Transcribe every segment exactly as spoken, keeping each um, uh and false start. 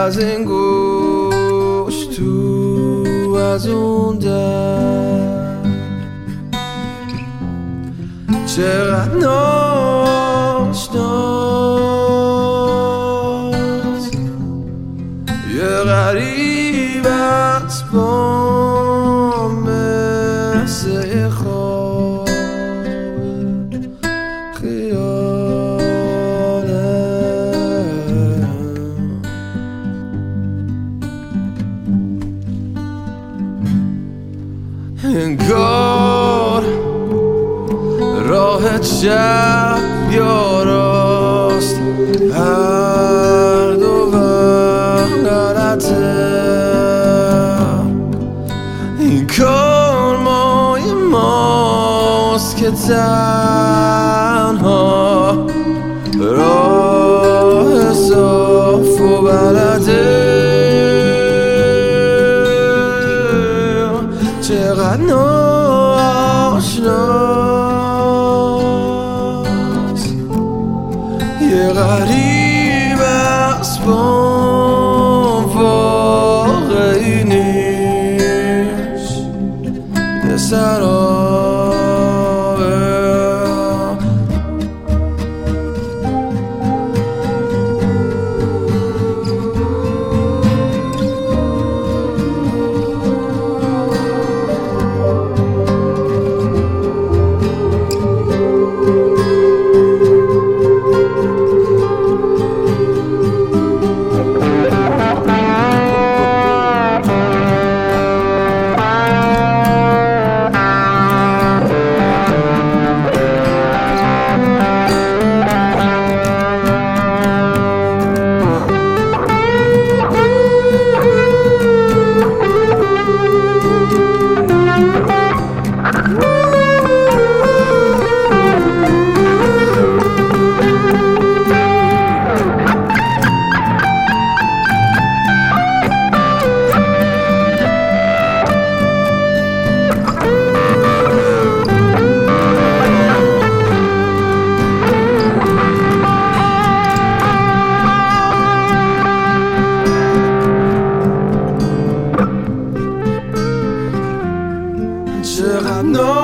از این گوش تو از اون در چقدر ناشناس یه غریب از با مثل خواب خیاله انگار راه چپ یا راست هر دو وقت غلطه این کار مای ماست که تنها راه صاف و بلده چقدر ناشناس یه غریب از بام واقعی نیست یه سرابه چقدر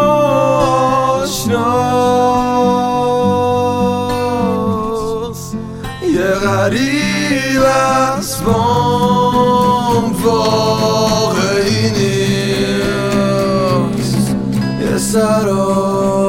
ناشناس یه غریب از بام واقعی نیست یه سراب